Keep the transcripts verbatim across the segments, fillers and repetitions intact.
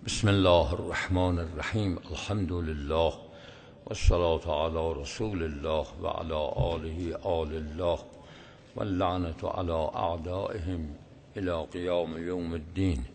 بسم الله الرحمن الرحیم. الحمد لله والصلاة علی رسول الله و علی آله آل الله و اللعنة علی اعدائهم الی قیام یوم الدین.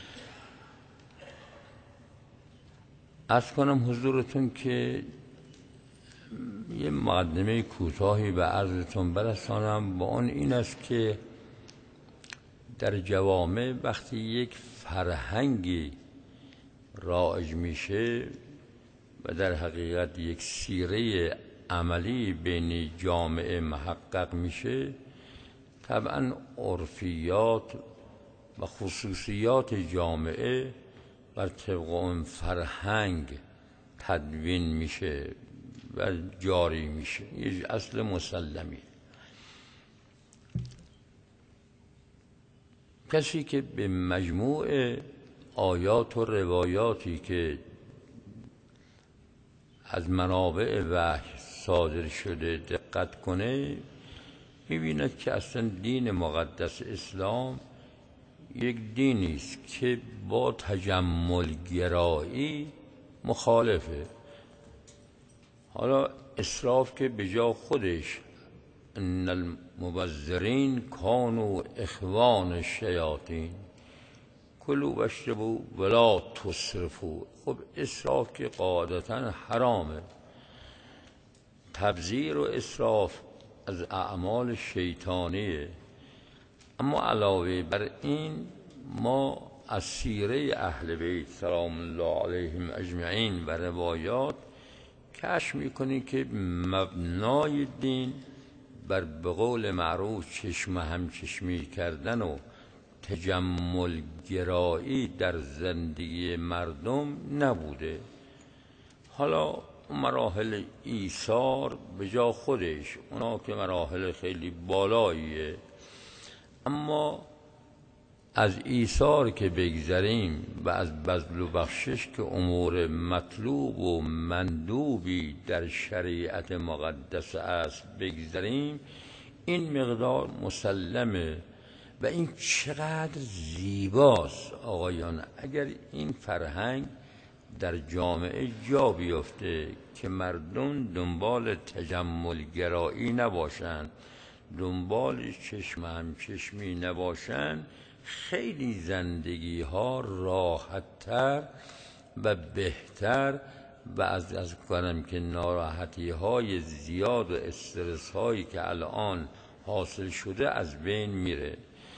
عرض کنم حضورتون که یه مقدمه کوتاهی به عرضتون برسانم با اون این است که در جوامع وقتی یک فرهنگی رایج میشه و در حقیقت یک سیره عملی بین جامعه محقق میشه، طبعا عرفیات و خصوصیات جامعه بر طبق اون فرهنگ تدوین میشه و جاری میشه. یه اصل مسلمی. کسی که به مجموع آیات و روایاتی که از منابع وحی صادر شده دقت کنه، می‌بیند که اصلا دین مقدس اسلام یک دینی است که با تجمل گرایی مخالفه. حالا اسراف که به جا خودش ان المبذرین کانوا اخوان الشیاطین کلوا واشربوا ولا تسرفوا. خب اسراف که قاعدتا حرامه. تبذیر و اسراف از اعمال شیطانیه. اما علاوه بر این ما از سیره اهل بیت سلام الله علیهم اجمعین و روایات کشف میکنیم که مبنای دین بر به قول معروف چشم همچشمی کردن و تجمل گرایی در زندگی مردم نبوده. حالا مراحل ایثار به جا خودش، اونا که مراحل خیلی بالاییه، اما از ایثار که بگذریم و از بذل و بخشش که امور مطلوب و مندوبی در شریعت مقدس است بگذریم، این مقدار مسلمه. و این چقدر زیباست آقایان اگر این فرهنگ در جامعه جا بیفته که مردم دنبال تجمل گرایی نباشند، دنبال چشم همچشمی نباشند، خیلی زندگی ها راحت‌تر و بهتر و از از کنم که ناراحتی های زیاد و استرس هایی که الان حاصل شده از بین میره.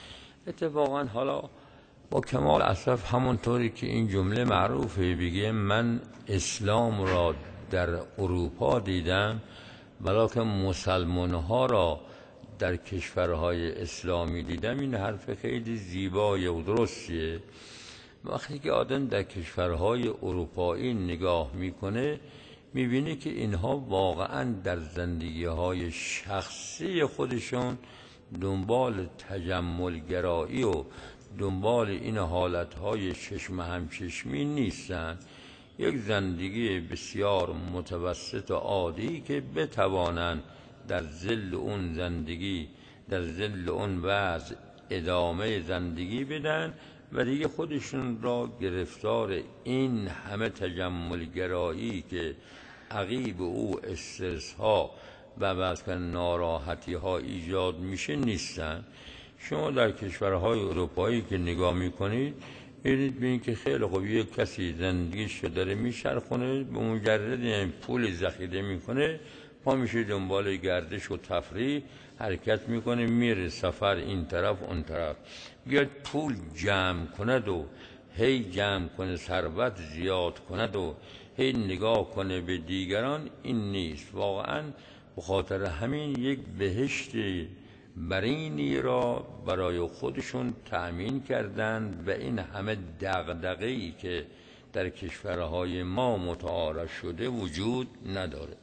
اتفاقا حالا با کمال اسف همونطوری که این جمله معروفه، بگه من اسلام را در اروپا دیدم ولکن مسلمان ها را در کشورهای اسلامی دیدم، این حرف خیلی زیبای و درستیه. وقتی که آدم در کشورهای اروپایی نگاه میکنه میبینه که اینها واقعا در زندگی های شخصی خودشون دنبال تجمل گرایی و دنبال این حالتهای چشم همچشمی نیستن. یک زندگی بسیار متوسط و عادی که بتوانند در ظل اون زندگی، در ظل اون وضع ادامه زندگی بدن و دیگه خودشون را گرفتار این همه تجمل گرایی که عقیب او استرس ها و بعض ناراحتی ها ایجاد میشه نیستن. شما در کشورهای اروپایی که نگاه میکنید ببینید ببینید که خیلی خوب یک کسی زندگیش داره میچرخونه، به مجرد پول ذخیره میکنه پا میشه دنبال گردش و تفریح حرکت میکنه، میره سفر این طرف اون طرف. بیاد پول جمع کند و هی جمع کنه، ثروت زیاد کند و هی نگاه کنه به دیگران، این نیست. واقعا به خاطر همین یک بهشت برینی را برای خودشون تأمین کردند و این همه دغدغه‌ای که در کشورهای ما متعارف شده وجود نداره.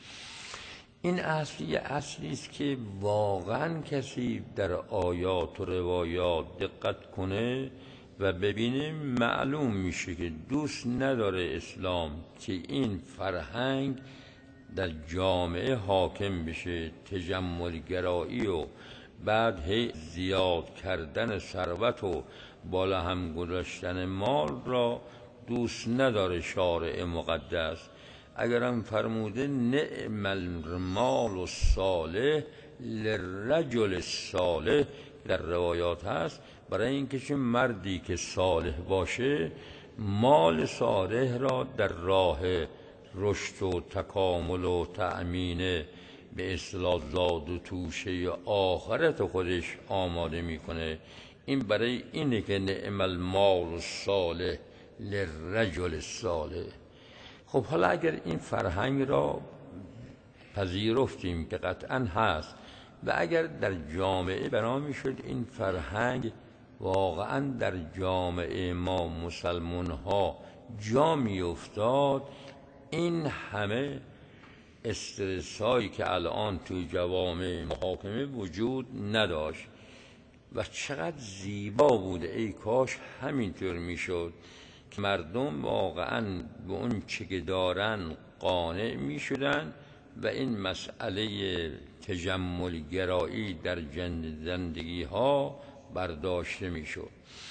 این اصل یه اصلی است که واقعا کسی در آیات و روایات دقت کنه و ببینه معلوم میشه که دوست نداره اسلام که این فرهنگ در جامعه حاکم بشه. تجمل گرایی و بعد هی زیاد کردن ثروت و بالا هم گذاشتن مال را دوست نداره شارع مقدس. اگرم فرموده نعم المال الصالح للرجل الصالح در روایات هست، برای اینکه چه مردی که صالح باشه مال صالح را در راه رشد و تکامل و تأمین به اصطلاح زاد و توشه آخرت خودش آماده میکنه. این برای اینه که نعم المال الصالح للرجل الصالح. خب حالا اگر این فرهنگ را پذیرفتیم که قطعا هست و اگر در جامعه بنا میشد این فرهنگ واقعا در جامعه ما مسلمان ها جا می افتاد، این همه استرس هایی که الان توی جوامع محاکمه وجود نداشت و چقدر زیبا بوده. ای کاش همینطور میشد که مردم واقعا به اون چه که دارن قانع میشدن و این مسئله تجمل گرایی در زندگی ها برداشته میشد.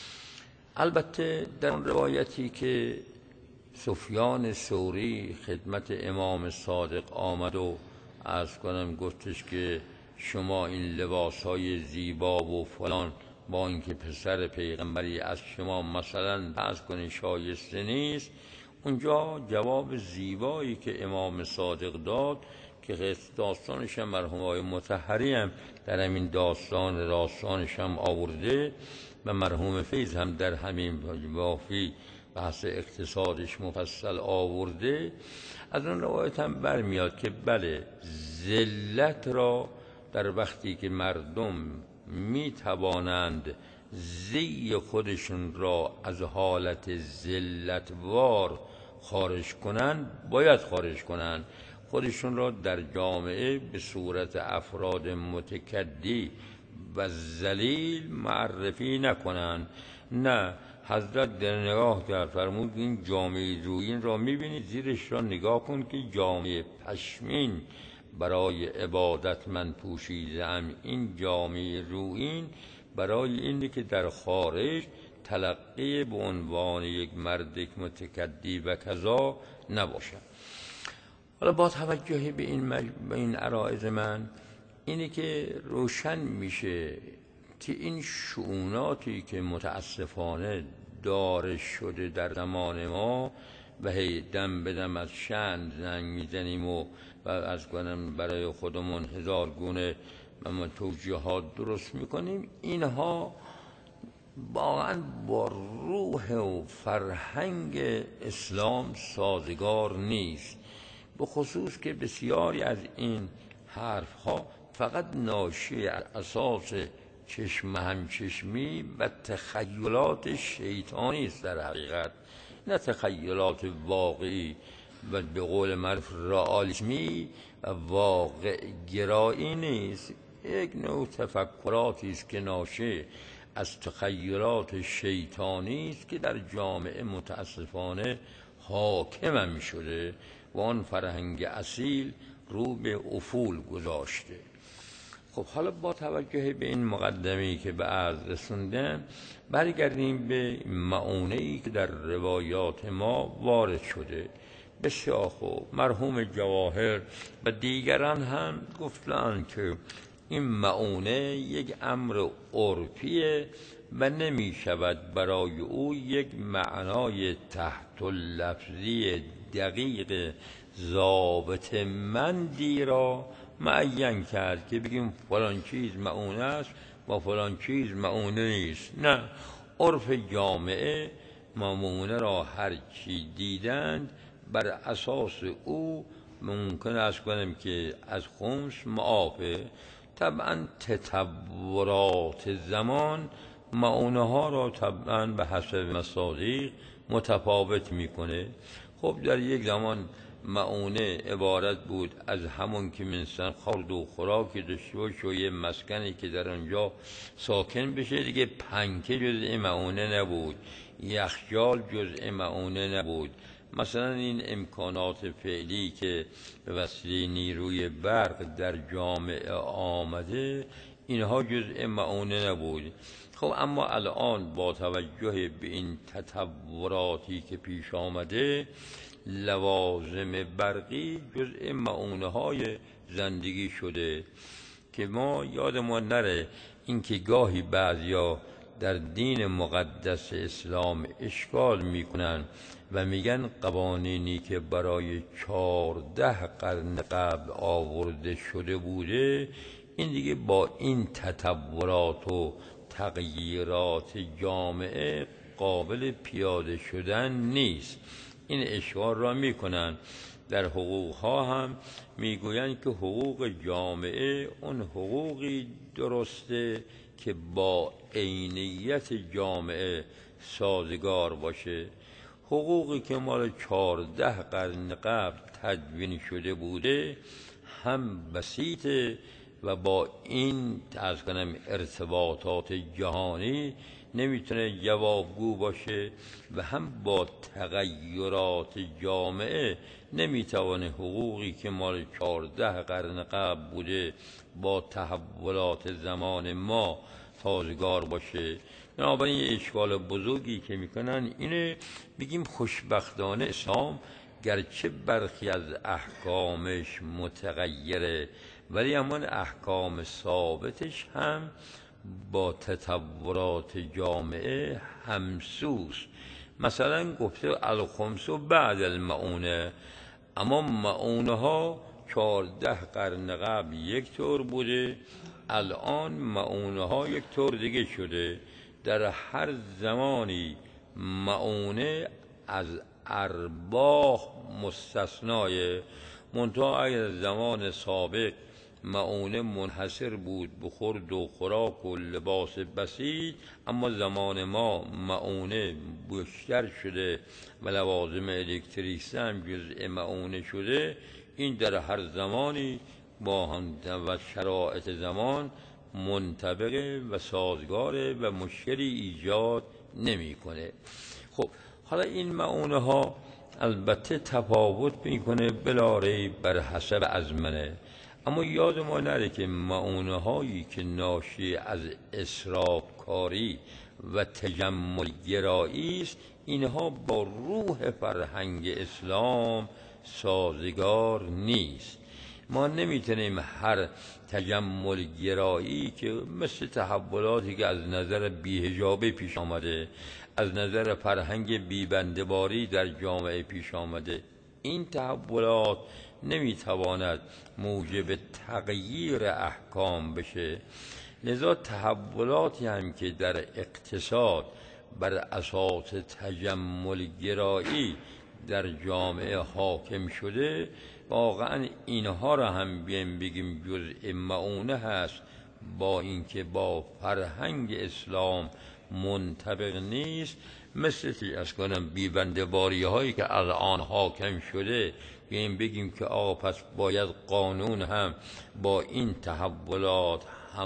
البته در اون روایتی که سفیان ثوری خدمت امام صادق آمد و عرض کنم گفتش که شما این لباس های زیبا و فلان با اینکه پسر پیغمبری از شما مثلا عرض کنین شایسته نیست، اونجا جواب زیبایی که امام صادق داد که داستانش هم مرحوم آقای مطهری هم در همین داستان داستانش هم آورده و مرحوم فیض هم در همین وافی بحث اقتصادش مفصل آورده. از اون روایت هم برمیاد که بله، ذلت را در وقتی که مردم می توانند زی خودشون را از حالت ذلتوار خارج کنند باید خارج کنند، خودشون را در جامعه به صورت افراد متکدی و ذلیل معرفی نکنند. نه، حضرت در نگاه کرد فرمود این جامعه رویین را میبینید زیرش را نگاه کن که جامعه پشمین برای عبادت من پوشیدم. این جامعه رویین برای اینه که در خارج تلقی به عنوان یک مرد متکدی و کذا نباشد. حالا با توجه به این, مج... به این عرایض من اینه که روشن میشه که این شؤوناتی که متاسفانه داره شده در زمان ما و هی دم به دم از شأن زنگ میزنیم و و از کنم برای خودمون هزار گونه توجیهات درست میکنیم، اینها واقعا با روح و فرهنگ اسلام سازگار نیست، به خصوص که بسیاری از این حرف ها فقط ناشی از اساس چشم همچشمی و تخیلات شیطانی است در حقیقت، نه تخیلات واقعی و به قول معروف رئالیسمی و واقع گرایی نیست. یک نوع تفکراتی است که ناشی از تخیلات شیطانی است که در جامعه متاسفانه حاکم هم شده و آن فرهنگ اصیل رو به افول گذاشته. خب حالا با توجه به این مقدمه‌ای که به عرض رسوندم برگردیم به مؤونه‌ای که در روایات ما وارد شده. بسیار خوب، مرحوم جواهر و دیگران هم گفتند که این مؤونه یک امر عرفیه و نمی شود برای او یک معنای تحت لفظی دقیق ضابط مندی را معین کرد که بگیم فلان چیز مؤونه است و فلان چیز مؤونه نیست. نه، عرف جامعه مؤونه را هر چی دیدند بر اساس او ممکن است کنم که از خمس معافه. طبعا تطورات زمان مؤونه ها را طبعا به حسب مصادیق متفاوت میکنه. خب در یک زمان مؤونه عبارت بود از همون که انسان خورد و خوراکی داشته باشه و یه مسکنی که در آنجا ساکن بشه دیگه. پنکه جزء مؤونه نبود، یخچال جزء مؤونه نبود. مثلا این امکانات فعلی که به وسیله نیروی برق در جامعه آمده، اینها جزء معونه نبود. خب اما الان با توجه به این تطوراتی که پیش آمده، لوازم برقی جزء معونه های زندگی شده که ما یادمون نره اینکه گاهی بعضیا در دین مقدس اسلام اشکال میکنن و میگن قوانینی که برای چهارده قرن قبل آورده شده بوده این دیگه با این تطورات و تغییرات جامعه قابل پیاده شدن نیست. این اشکال را میکنن. در حقوق ها هم میگویند که حقوق جامعه اون حقوقی درسته که با عینیت جامعه سازگار باشه. حقوقی که مال چهارده قرن قبل تدوین شده بوده هم بسیطه و با این از کنم ارتباطات جهانی نمیتونه جوابگو باشه و هم با تغییرات جامعه نمیتونه حقوقی که مال چهارده قرن قبل بوده با تحولات زمان ما سازگار باشه. بنابراین یه اشکال بزرگی که میکنن اینه، بگیم خوشبختانه اسلام گرچه برخی از احکامش متغیره ولی همان احکام ثابتش هم با تطورات جامعه همسوس. مثلا گفته الخمس بعد المعونه، اما معونه ها چهارده قرن قبل یک طور بوده، الان معونه ها یک طور دیگه شده. در هر زمانی معونه از ارباح مستثنای، منتها اگر زمان سابق معونه منحصر بود به خورد و خوراک و لباس بسیط، اما زمان ما معونه بیشتر شده و لوازم الکتریکی هم جزء معونه شده. این در هر زمانی با هم و شرایط زمان منطبقه و سازگاره و مشکلی ایجاد نمیکنه. خب حالا این معونه ها البته تفاوت میکنه بلا ریب بر حسب ازمنه، اما یاد ما نره که معونه هایی که ناشی از اسراف کاری و تجمل گرایی است اینها با روح فرهنگ اسلام سازگار نیست. ما نمیتونیم هر تجمل گرایی که مثل تحولاتی که از نظر بی‌حجابی پیش آمده، از نظر فرهنگ بیبنده‌باری در جامعه پیش آمده، این تحولات نمیتواند موجب تغییر احکام بشه. لذا تحولاتی هم که در اقتصاد بر اساس تجمل گرایی در جامعه حاکم شده، واقعا اینها را هم بیم بگیم جزء معونه هست، با اینکه با فرهنگ اسلام منطبق نیست. مثل از کنم بیبنده‌باری هایی که الان حاکم شده بیم بگیم که آقا پس باید قانون هم با این تحولات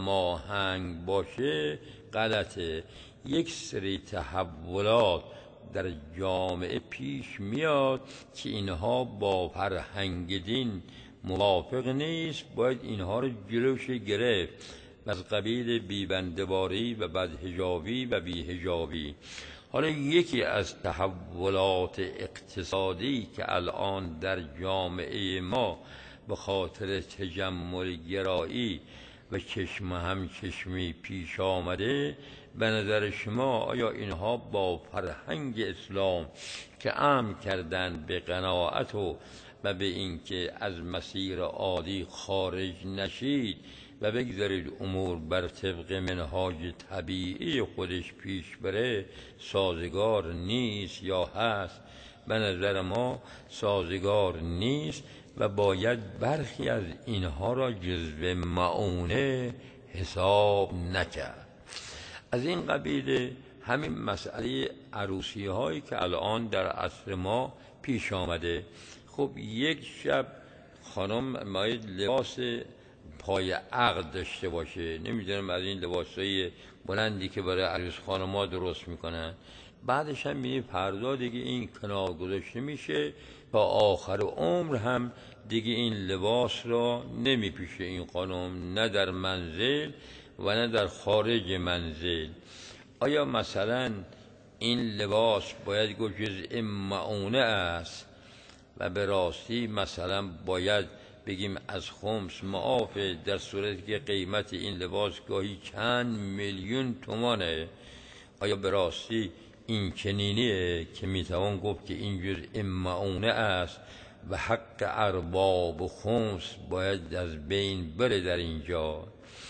هماهنگ باشه، غلطه. یک سری تحولات در جامعه پیش میاد که اینها با فرهنگ دین موافق نیست، باید اینها رو جلوش گرفت، از قبیل بیبنده‌باری و بدحجابی و بیحجابی. حالا یکی از تحولات اقتصادی که الان در جامعه ما به خاطر تجمل گرایی و چشم هم چشمی پیش آمده، به نظر شما آیا اینها با فرهنگ اسلام که امر کردن به قناعت و و به اینکه از مسیر عادی خارج نشید و بگذارید امور بر طبق منهاج طبیعی خودش پیش بره سازگار نیست یا هست؟ به نظر ما سازگار نیست و باید برخی از اینها را جزو معونه حساب نکرد. از این قبیل همین مسئله عروسی هایی که الان در عصر ما پیش آمده. خب یک شب خانم باید لباس پای عقد داشته باشه، نمیدونم از این لباسای بلندی که برای عروس خانم‌ها درست میکنن، بعدش هم میبینی فردا دیگه این کنار گذاشته میشه، تا آخر عمر هم دیگه این لباس را نمیپیشه این خانم، نه در منزل و نه در خارج منزل. آیا مثلا این لباس باید گفت جزء معونه است و به راستی مثلا باید بگیم از خمس معافه، در صورتی که قیمت این لباس گاهی چند میلیون تومانه؟ آیا به راستی این چنینیه که میتوان گفت که این جزء معونه است و حق ارباب و خمس باید از بین بره در اینجا؟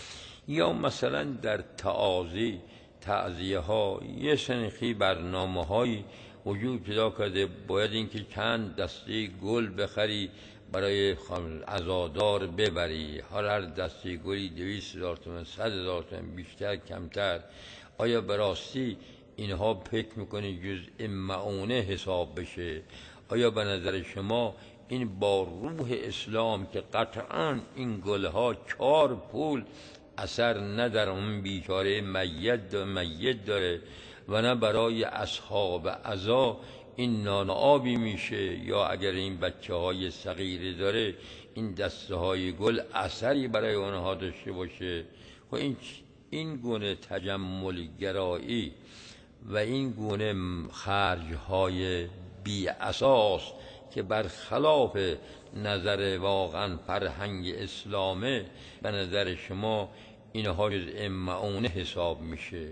یا مثلا در تعازی تعزیه ها یه سنخی برنامه های وجود پیدا کرده، باید اینکه چند دسته گل بخری برای عزادار ببری، هر دسته گلی دویست هزار تومان، صد هزار تومان، بیشتر کمتر. آیا به راستی اینها فکر میکنی جزء معونه حساب بشه؟ آیا به نظر شما این با روح اسلام که قطعا این گلها چهار پول اثر نه در اون بیچاره میت میت داره و نه برای اصحاب عزا این نان آبی میشه، یا اگر این بچه های صغیره داره این دسته های گل اثری برای آنها داشته باشه؟ و این این گونه تجمل گرایی و این گونه خرج های بی اساس که برخلاف نظر واقعا فرهنگ اسلامه، به نظر شما اینها جزء معونه حساب میشه؟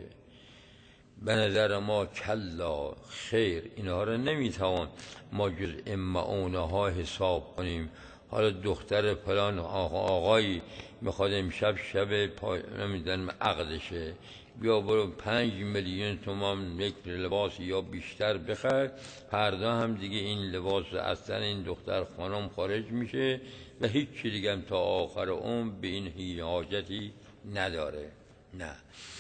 به نظر ما کلا خیر، اینها رو نمیتوان ما جزء معونه ها حساب کنیم. حالا دختر فلان آقا آقایی میخواد امشب شب پای نمیدن عقدشه، بیا برو پنج میلیون تومان یک لباس یا بیشتر بخر، فردا هم دیگه این لباس از تن این دختر خانم خارج میشه و هیچ چی دیگه هم تا آخر عمر به این حاجتی نداره. نه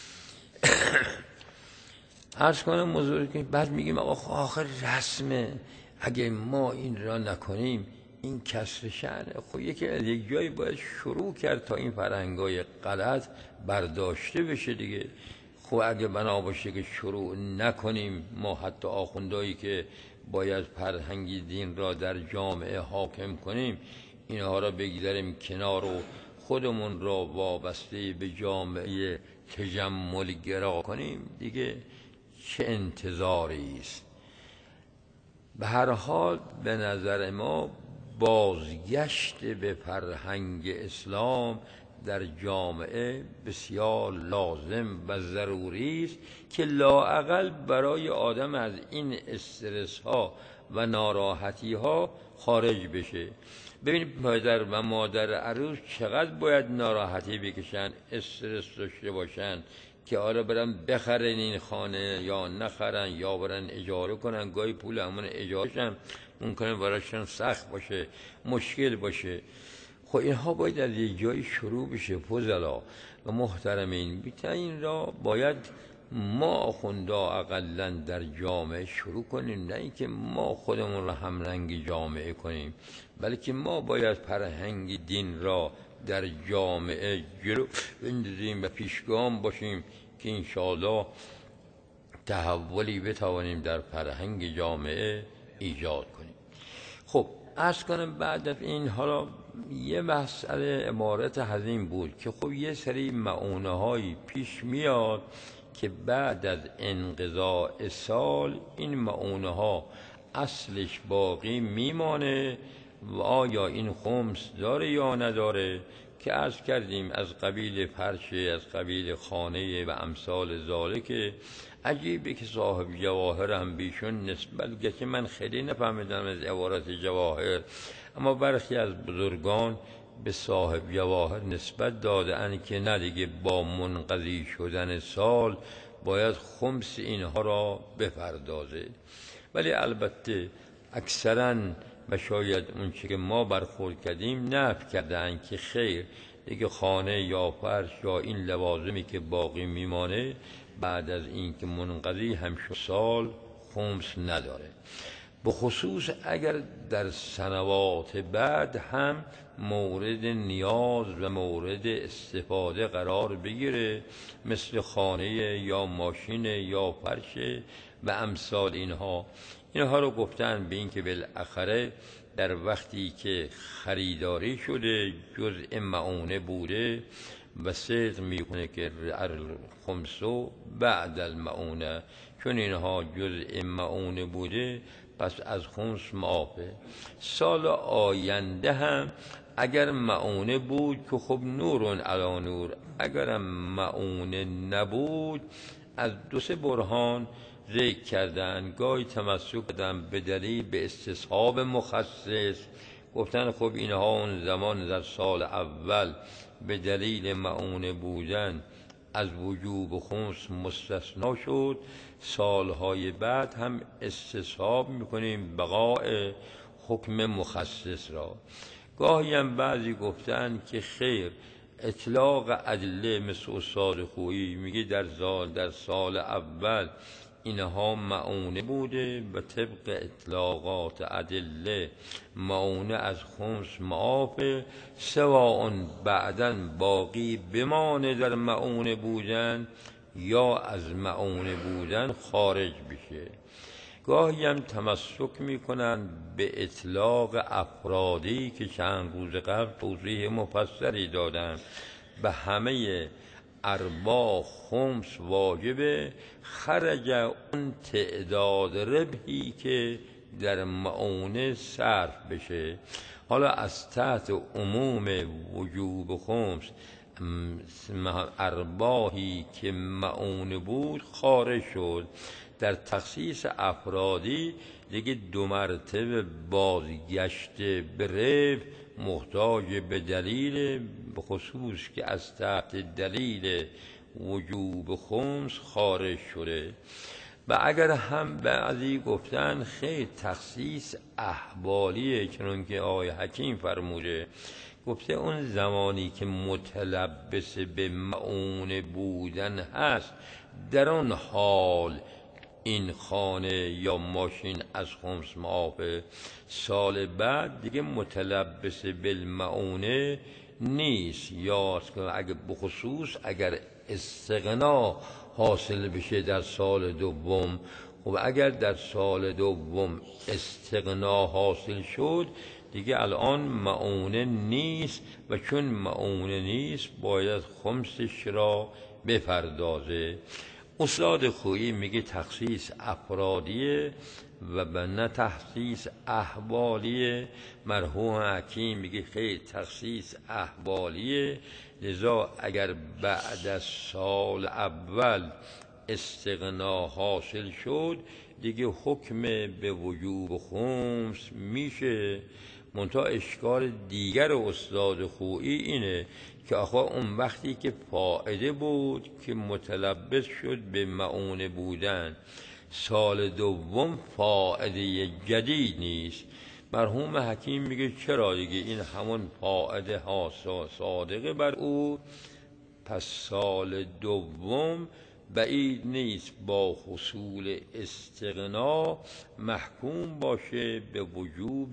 عرض کنم موضوعی که بعد میگیم آقا آخر رسمه، اگه ما این را نکنیم این کسر شأنه. خب یکی از یک جایی باید شروع کرد تا این فرهنگای غلط برداشته بشه دیگه. خب اگه بنا باشه که شروع نکنیم، ما حتی آخوندایی که باید فرهنگی دین را در جامعه حاکم کنیم اینها را بگذاریم کنار و خودمون را وابسته به جامعه تجمل گرا کنیم، دیگه چه انتظاری است؟ به هر حال به نظر ما بازگشت به فرهنگ اسلام در جامعه بسیار لازم و ضروری است که لااقل برای آدم از این استرس ها و ناراحتی ها خارج بشه. ببینید پدر و مادر عروس چقدر باید ناراحتی بکشن، استرس داشته باشن که آره برن بخرن این خانه یا نخرن یا برن اجاره کنن. گاهی پول همون اجارهش هم ممکنه براشون سخت باشه، مشکل باشه. خب اینها باید از یک جایی شروع بشه. فضلا و محترمین، بیتن این را باید ما آخوندا اقلا در جامعه شروع کنیم، نه اینکه ما خودمون را همرنگ جامعه کنیم، بلکه ما باید فرهنگ دین را در جامعه جلو بندازیم و پیشگام باشیم که انشاءالله تحولی بتوانیم در فرهنگ جامعه ایجاد کنیم. خب عرض کنم بعد از این حالا یه مسئله عبارت هزین بود که خب یه سری معونه هایی پیش میاد که بعد از انقضاء سال این معونه ها اصلش باقی میمانه و آیا این خمس داره یا نداره، که عرض کردیم از قبیل فرشه، از قبیل خانه و امثال ذالک. عجیبه که صاحب جواهر هم بیشون نسبت، گرچه من خیلی نفهمیدم از عبارت جواهر، اما برخی از بزرگان به صاحب جواهر نسبت داده اند که نه دیگه با منقضی شدن سال باید خمس اینها را بپردازه. ولی البته اکثرا و شاید اون چه که ما برخورد کردیم نفی کردن که خیر دیگه خانه یا فرش یا این لوازمی که باقی میمانه بعد از این که منقضی هم شد سال خمس نداره، به خصوص اگر در سنوات بعد هم مورد نیاز و مورد استفاده قرار بگیره، مثل خانه یا ماشین یا فرش و امثال اینها. اینها رو گفتن به این که بالاخره در وقتی که خریداری شده جزء معونه بوده و صدق میکنه که خمسو بعد المعونه، چون اینها جزء معونه بوده پس از خمس معافه. سال آینده هم اگر معونه بود که خب نورون علی نور، اگرم معونه نبود از دو سه برهان ذکر کردن. گاهی تمسک کردن به دلیل به استصحاب مخصص، گفتن خب اینها اون زمان در سال اول به دلیل معونه بودن از وجوب خمس مستثنا شد، سالهای بعد هم استصحاب میکنیم بقاء حکم مخصص را. گاهی هم بعضی گفتن که خیر، اطلاق ادله مثل استاد خویی میگه در سال در سال اول اینها معونه بوده و طبق اطلاقات ادله معونه از خمس معافه، سواء بعداً باقی بمانه در معونه بودن یا از معونه بودن خارج بشه. گاهی هم تمسک میکنن به اطلاق افرادی که چند روز قبل توضیح مفصلی دادن، به همه ارباح خمس واجبه خرج اون تعداد ربحی که در معونه صرف بشه. حالا از تحت عموم وجوب خمس ارباحی که معونه بود خارج شد. در تخصیص افرادی دیگه دو مرتبه بازگشت به ربح محتاج به دلیل، به خصوص که از تحت دلیل وجوب خمس خارج شده. و اگر هم بعضی گفتن خیر تخصیص احوالیه، چون که آقای حکیم فرموده، گفته اون زمانی که متلبس به معونه بودن هست در اون حال این خانه یا ماشین از خمس معافه، سال بعد دیگه متلبس بالمعونه نیست. یا اگر بخصوص اگر استغنا حاصل بشه در سال دوم، خب اگر در سال دوم استغنا حاصل شد دیگه الان معونه نیست و چون معونه نیست باید خمسش را بپردازه. استاد خویی میگه تخصیص افرادیه و به نه تخصیص احوالیه. مرحوم حکیم میگه خیلی تخصیص احوالیه، لذا اگر بعد از سال اول استغنا حاصل شد دیگه حکم به وجوب خمس میشه. منتها اشکال دیگر استاد خویی اینه که آخه اون وقتی که فائده بود که متلبس شد به معونه بودن، سال دوم فائده جدید نیست. مرحوم حکیم میگه چرا دیگه این همون فائده ها صادقه بر او، پس سال دوم بعید نیست با حصول استغنا محکوم باشه به وجوب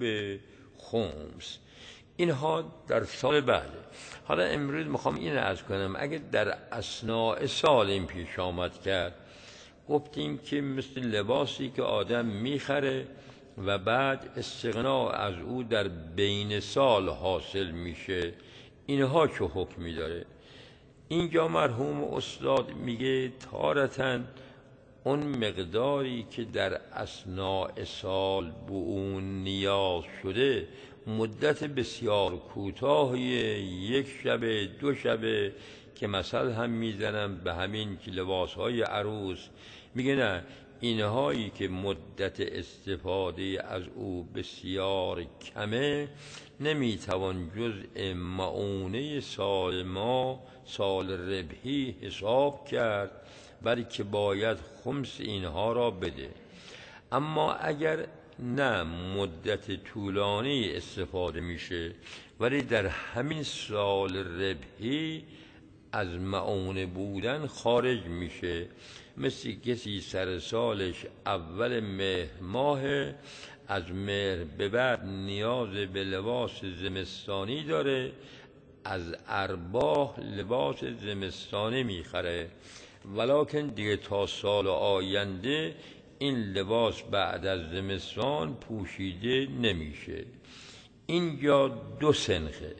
خمس. اینها در سال بعده. حالا امروز میخوام این عرض کنم اگه در اثناء سال این پیش آمد کرد، گفتیم که مثل لباسی که آدم میخره و بعد استغنا از او در بین سال حاصل میشه، اینها چه حکمی داره؟ اینجا مرحوم استاد میگه تارتاً اون مقداری که در اثناء سال به اون نیاز شده مدت بسیار کوتاهی، یک شب دو شبه، که مثل هم میزنم به همین که لباسهای عروس، میگه نه اینهایی که مدت استفاده از او بسیار کمه نمیتوان جزء معونه سال ما سال ربحی حساب کرد، بلکه باید خمس اینها را بده. اما اگر نه مدت طولانی استفاده میشه ولی در همین سال ربحی از معونه بودن خارج میشه، مثل کسی سر سالش اول مهر ماه، از مهر به بعد نیاز به لباس زمستانی داره، از ارباح لباس زمستانی میخره، ولکن دیگه تا سال آینده این لباس بعد از زمستان پوشیده نمیشه. اینجا دو سنخه.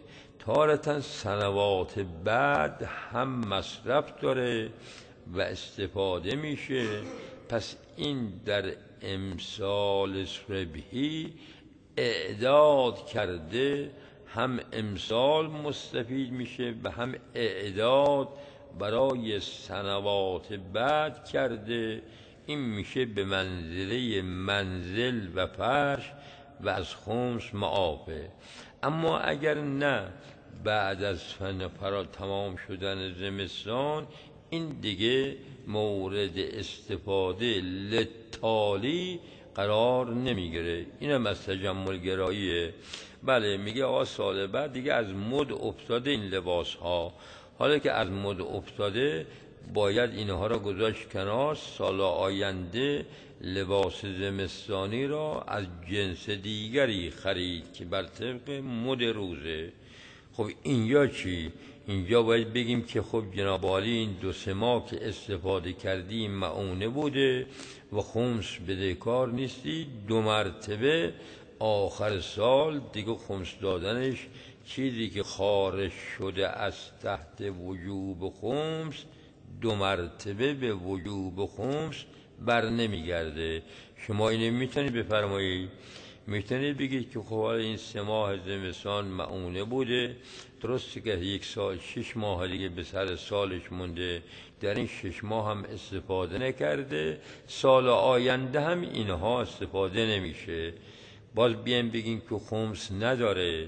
تارتاً سنوات بعد هم مصرف داره و استفاده میشه. پس این در امسال ربحی اعداد کرده، هم امسال مستفید میشه و هم اعداد برای سنوات بعد کرده. این میشه به منزله منزل و فرش و از خمس معافه. اما اگر نه بعد از فن فرا تمام شدن زمستان، این دیگه مورد استفاده لتالی قرار نمیگیره. اینم از تجمل گراییه. بله میگه آقا سال بعد دیگه از مد افتاده این لباس ها. حالا که از مد افتاده باید اینها را گذاشت کنار. سال آینده لباس زمستانی را از جنس دیگری خرید که بر طبق مد روزه. خب اینجا چی؟ اینجا باید بگیم که خب جناب عالی این دو سه ماه که استفاده کردیم معونه بوده و خمس بدهکار نیستی. دو مرتبه آخر سال دیگه خمس دادنش، چیزی که خارج شده از تحت وجوب خمس دو مرتبه به وجوب خمس بر نمیگرده. شما اینو میتونید بفرمایید، میتونید بگید که خب این سه ماه زمستان معونه بوده، درسته که یک سال شش ماه دیگه به سر سالش مونده، در این شش ماه هم استفاده نکرده، سال آینده هم اینها استفاده نمیشه. باز بیایم بگیم که خمس نداره.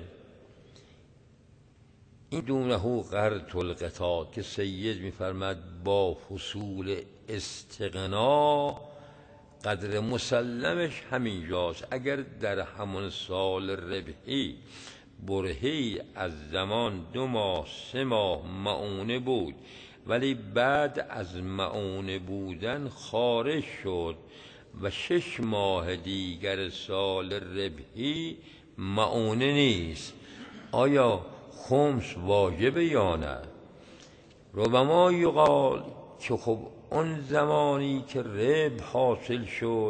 این دونه قرط القطاع که سید میفرمد با فصول استغنا قدر مسلمش همینجاست. اگر در همون سال ربحی برهی از زمان دو ماه سه ماه معونه بود، ولی بعد از معونه بودن خارج شد و شش ماه دیگر سال ربحی معونه نیست، آیا خمس واجبه یا نه؟ ربما یقال که خب اون زمانی که ربح حاصل شد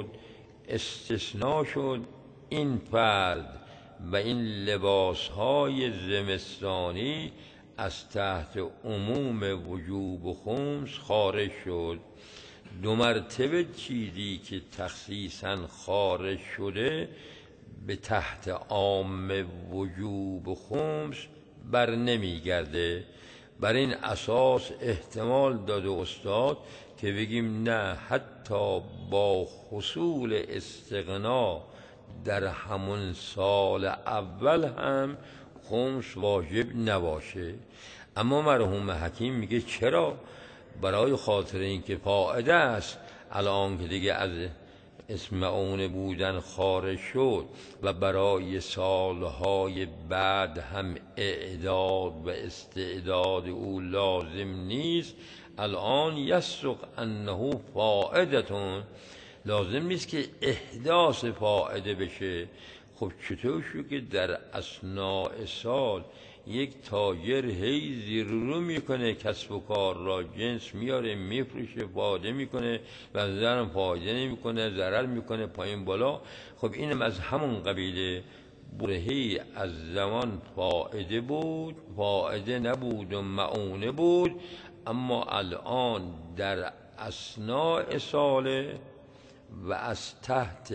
استثناء شد، این فرد و این لباس های زمستانی از تحت عموم وجوب و خمس خارج شد. دو مرتبه چیزی که تخصیصاً خارج شده به تحت عام وجوب و خمس بر نمی گرده. بر این اساس احتمال داده استاد که بگیم نه، حتی با حصول استغنا در همون سال اول هم خمس واجب نباشه. اما مرحوم حکیم میگه چرا؟ برای خاطر اینکه فائده است الان که دیگه از اسم معونه بودن خارج شد و برای سالهای بعد هم اعداد و استعداد او لازم نیست. الان یسق انه فائدتون، لازم نیست که احداث فائده بشه. خب چطور شد که در اثناء سال یک تاجر هی زیر رو میکنه کسب و کار را، جنس میاره میفروشه، فایده میکنه و ضرر فایده نمیکنه، ضرر میکنه پایین بالا. خب اینم از همون قبیله، برهی از زمان فایده بود، فایده نبود و معونه بود، اما الان در اثناء ساله و از تحت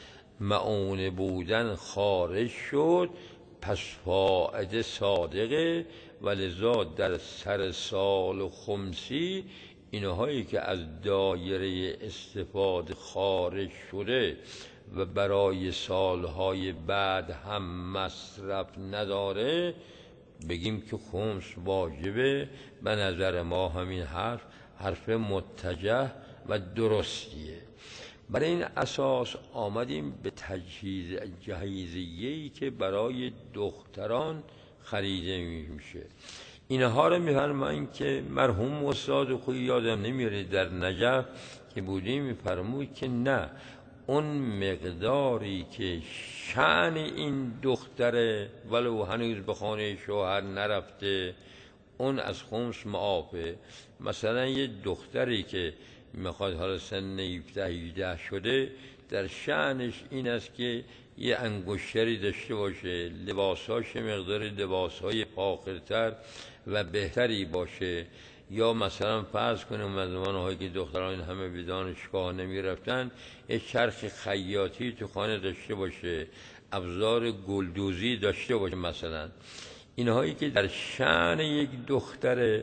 معونه بودن خارج شد، پس فائده صادقه. و لذا در سر سال خمسی اینهایی که از دایره استفاده خارج شده و برای سالهای بعد هم مصرف نداره، بگیم که خمس واجبه. به نظر ما همین حرف حرف متجه و درستیه. برای این اساس آمدیم به تجهیز جهیزیه‌ای که برای دختران خریده میشه. اینها رو میفرماییم که مرحوم استاد خویی یادم نمیره در نجف که بودیم میفرمود که نه، اون مقداری که شأن این دختره ولو هنوز به خانه شوهر نرفته اون از خمس معافه. مثلا یه دختری که میخواد حالا سن هفده هجده شده، در شأنش این است که یه انگشتری داشته باشه، لباساش مقدار لباسهای فاخرتر و بهتری باشه، یا مثلا فرض کنیم از زمانهایی که دختران همه به دانشگاه نمی رفتن یه چرخ خیاطی تو خانه داشته باشه، ابزار گلدوزی داشته باشه. مثلا اینهایی که در شأن یک دختر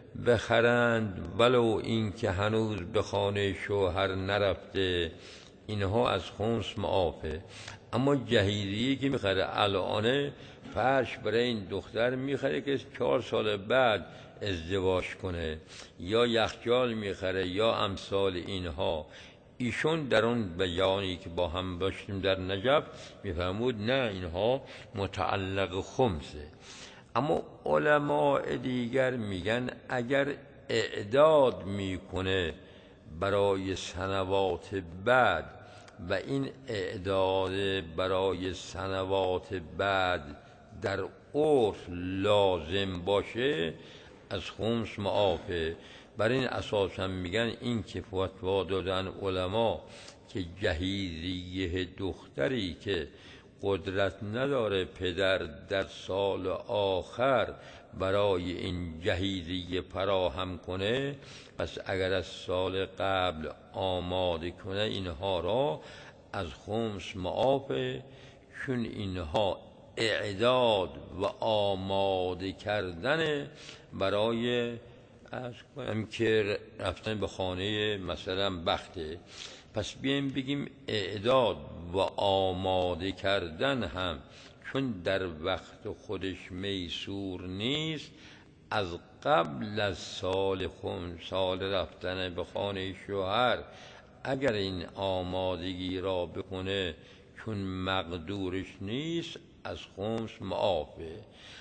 بخرند ولو این که هنوز به خانه شوهر نرفته، اینها از خمس معافه. اما جهیزیه‌ای که میخره الانه فرش برای این دختر میخره که چهار سال بعد ازدواج کنه، یا یخچال میخره یا امثال اینها. ایشون در اون بیانی که با هم داشتیم در نجف میفرمود نه، اینها متعلق خمسه. اما علماء دیگر میگن اگر اعداد میکنه برای سنوات بعد و این اعداد برای سنوات بعد در عرف لازم باشه از خمس معافه. بر این اساس هم میگن این که فتوا دادن علما که جهیزیه دختری که قدرت نداره پدر در سال آخر برای این جهیزیه فراهم کنه، پس اگر از سال قبل آماده کنه اینها را از خمس معافه، چون اینها اعداد و آماده کردن برای از کنم که رفتن به خانه مثلا بخته. پس بیایم بگیم اعداد و آماده کردن هم چون در وقت خودش میسور نیست، از قبل از سال خم سال رفتن به خانه شوهر اگر این آمادگی را بکنه چون مقدورش نیست از خمس معافه.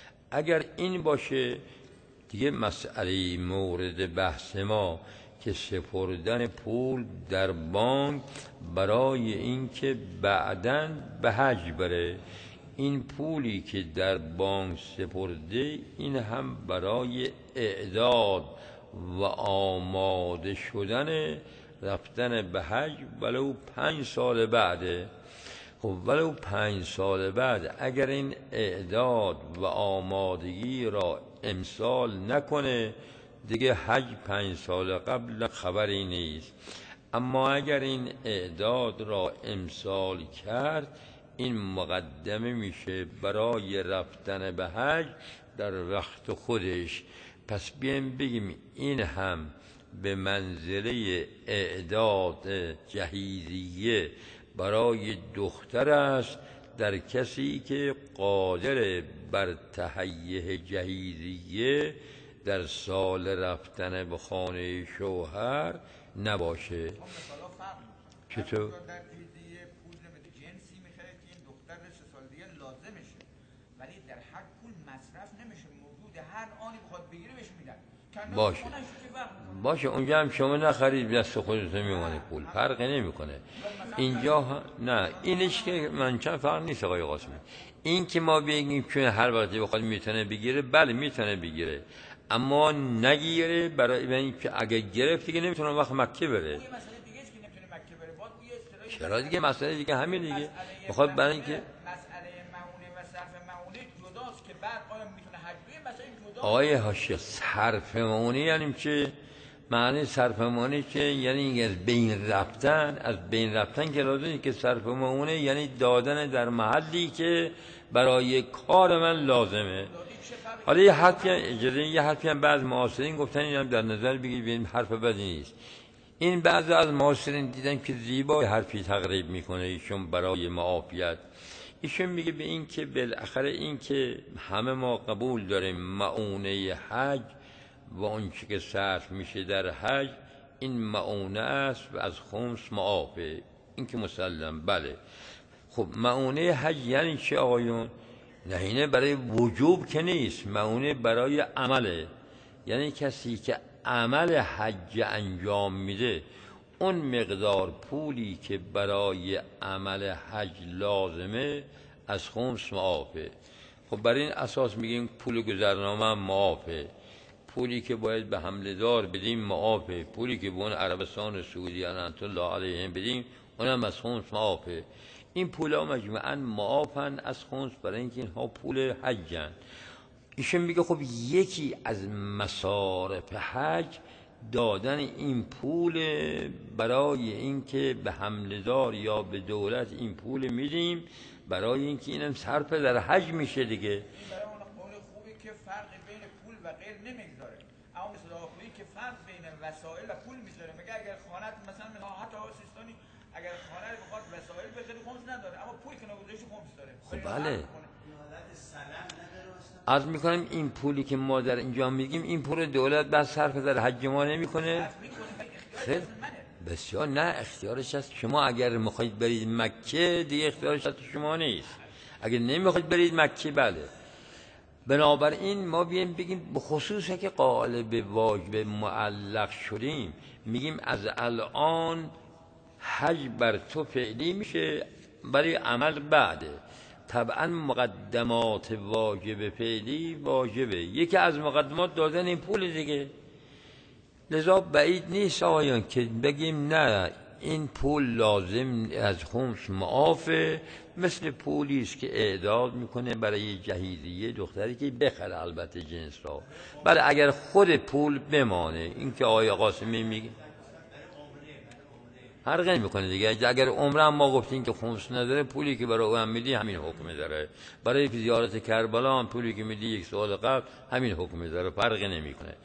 اگر این باشه دیگه مسئله مورد بحث ما که سپردن پول در بانک برای اینکه بعداً به حج بره، این پولی که در بانک سپرده این هم برای اعداد و آماده شدن رفتن به حج ولو پنج سال بعده. خب ولو پنج سال بعد اگر این اعداد و آمادگی را امسال نکنه دیگه حج پنج سال قبل خبری نیست. اما اگر این اعداد را امسال کرد این مقدمه میشه برای رفتن به حج در وقت خودش. پس بیایم بگیم این هم به منزله اعداد جهیزیه برای دختر است در کسی که قادر بر تهیه جهیزیه در سال رفتن به خانه شوهر نباشه. چطور؟ باشه باشه اونجا هم شما نخرید دست خودتون میمونه، پول فرقی نمیکنه. اینجا ها... نه اینش که من چند فرق نیست آقای قاسمی. این که ما بگیم چون هر وقتی بخواد میتونه بگیره، بله میتونه بگیره، اما نگیره برای اینکه اگه گرفت دیگه نمیتونه وقت مکه بره. چرا دیگه مسئله دیگه همین دیگه بخواد برای اینکه آقای حاشیه صرف معونه یعنی چه؟ معنی صرف معونه چه؟ یعنی از بین رفتن. از بین رفتن که لازمه که صرف معونه یعنی دادن در محلی که برای کار من لازمه. حالا یه حرفی اجازه یه حرفی هم بعض معاصرین گفتن این هم در نظر بگیرید، ببین حرف بدی نیست. این بعضی از معاصرین دیدن که زیبا حرفی تقریب میکنه ایشون برای معافیت. ایشون میگه به این که بالاخره این که همه ما قبول داریم معونه حج و اون چی که صرف میشه در حج این معونه است و از خمس معافه، این که مسلم بله. خب معونه حج یعنی چه آقایون؟ نه اینه برای وجوب که نیست، معونه برای عمله. یعنی کسی که عمل حج انجام میده اون مقدار پولی که برای عمل حج لازمه از خمس معافه. خب برای این اساس میگیم پول گذرنامه هم معافه، پولی که باید به حمله دار بدیم معافه، پولی که به اون عربستان سعودی رحمت الله علیهم بدیم اونم از خمس معافه. این پولا مجموعاً معافن از خمس، برای اینکه اینها پول حجن. ایشون میگه خب یکی از مصارف حج دادن این پول برای اینکه به حملدار یا به دولت این پول میدیم برای اینکه اینم صرف در حج میشه دیگه. این برای اون قول خوبی که فرق بین پول و غیر نمیگذاره، اما مثل آخری که فرق بین وسایل و پول میذاره. میگه اگر خانت مثلا حتی آقای سیستانی اگر خانه بخواد وسایل بذاره خمس نداره، اما پول که نگذاشت خمس داره. خب بله، عرض میکنم این پولی که ما در اینجا میگیم این پول دولت بس صرف در حج ما نمیکنه. خیلی بسیار نه، اختیارش هست. شما اگر میخواید برید مکه دیگه اختیارش هست شما نیست، اگر نمیخواید برید مکه بله. بنابراین ما بیایم بگیم به خصوص که قائل به واجب معلق شدیم، میگیم از الان حج بر تو فعلی میشه، برای عمل بعده. طبعا مقدمات واجب فعلی واجبه، یکی از مقدمات دادن این پول دیگه. لذا بعید نیست آقایان که بگیم نه این پول لازم از خمس معافه، مثل پولی است که اعداد میکنه برای جهیزیه دختری که بخره البته جنس را. بله اگر خود پول بمانه، این که آقای قاسمی میگه فرق نمیکنه دیگه. اگر عمره ما گفتیم که خمس نداره، پولی که برای اون میدی همین حکم داره. برای زیارت کربلا هم پولی که میدی یک سال قبل همین حکم داره، فرق نمیکنه.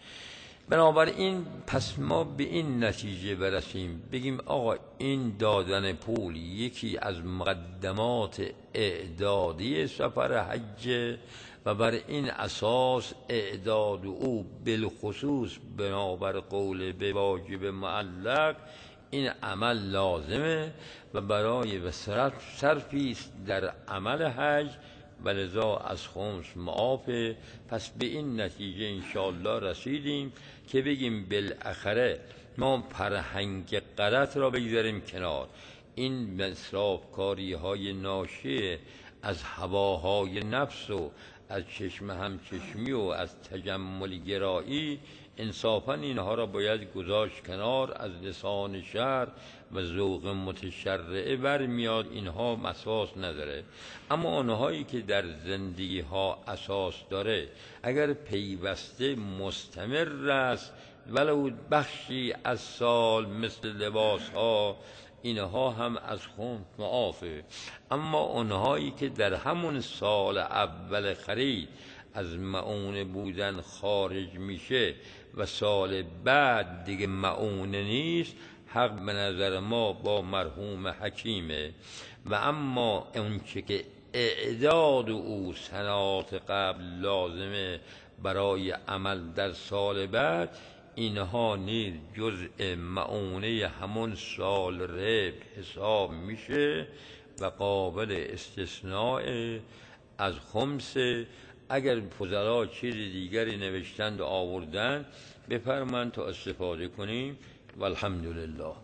بنابراین پس ما به این نتیجه برسیم بگیم آقا این دادن پول یکی از مقدمات اعدادی سفر حج و بر این اساس اعداد او بالخصوص بنابر قول به واجب معلق این عمل لازمه و برای وسرت صرفی است در عمل حج و لذا از خمس معافه. پس به این نتیجه انشاءالله رسیدیم که بگیم بالاخره ما فرهنگ غلط را بگذاریم کنار، این مصرف کاری های ناشی از هواهای نفس و از چشم همچشمی و از تجمل گرایی، انصافا اینها را باید گذاشت کنار. از لسان شرع و ذوق متشرعه برمیاد، اینها اساس نداره. اما آنهایی که در زندگی ها اساس داره اگر پیوسته مستمر است ولو بخشی از سال، مثل لباس ها، اینها هم از خمس معافه. اما آنهایی که در همون سال اول خرید از معونه بودن خارج میشه و سال بعد دیگه معونه نیست، حق به نظر ما با مرحوم حکیمه. و اما اون چه که اعداد او سنوات قبل لازمه برای عمل در سال بعد، اینها نیز جزء معونه همون سال ربح حساب میشه و قابل استثناء از خمس. اگر فضلا چیز دیگری نوشتند و آوردند بفرمایند تا استفاده کنیم. والحمدلله.